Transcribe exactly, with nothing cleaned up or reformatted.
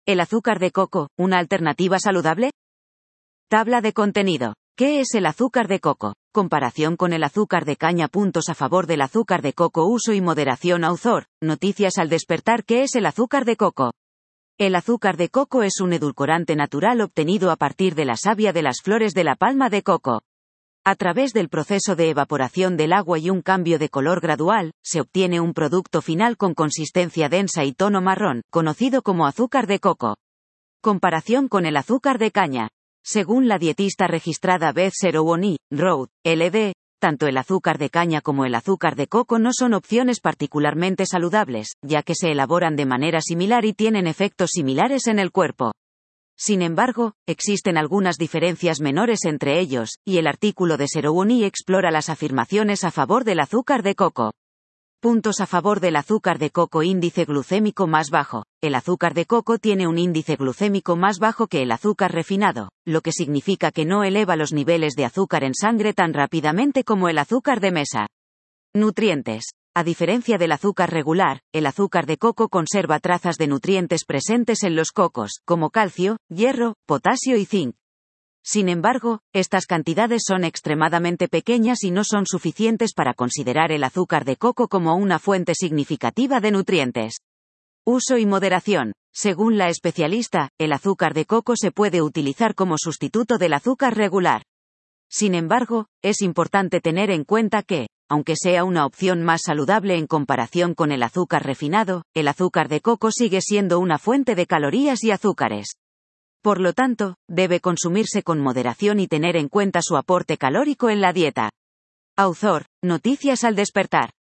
¿El azúcar de coco, una alternativa saludable? Tabla de contenido. ¿Qué es el azúcar de coco? Comparación con el azúcar de caña. Puntos a favor del azúcar de coco. Uso y moderación. Autor. Noticias al despertar. ¿Qué es el azúcar de coco? El azúcar de coco es un edulcorante natural obtenido a partir de la savia de las flores de la palma de coco. A través del proceso de evaporación del agua y un cambio de color gradual, se obtiene un producto final con consistencia densa y tono marrón, conocido como azúcar de coco. Comparación con el azúcar de caña. Según la dietista registrada Beth Serouni, Road, L D, tanto el azúcar de caña como el azúcar de coco no son opciones particularmente saludables, ya que se elaboran de manera similar y tienen efectos similares en el cuerpo. Sin embargo, existen algunas diferencias menores entre ellos, y el artículo de Serouni explora las afirmaciones a favor del azúcar de coco. Puntos a favor del azúcar de coco. Índice glucémico más bajo. El azúcar de coco tiene un índice glucémico más bajo que el azúcar refinado, lo que significa que no eleva los niveles de azúcar en sangre tan rápidamente como el azúcar de mesa. Nutrientes. A diferencia del azúcar regular, el azúcar de coco conserva trazas de nutrientes presentes en los cocos, como calcio, hierro, potasio y zinc. Sin embargo, estas cantidades son extremadamente pequeñas y no son suficientes para considerar el azúcar de coco como una fuente significativa de nutrientes. Uso y moderación. Según la especialista, el azúcar de coco se puede utilizar como sustituto del azúcar regular. Sin embargo, es importante tener en cuenta que, aunque sea una opción más saludable en comparación con el azúcar refinado, el azúcar de coco sigue siendo una fuente de calorías y azúcares. Por lo tanto, debe consumirse con moderación y tener en cuenta su aporte calórico en la dieta. Autor. Noticias al despertar.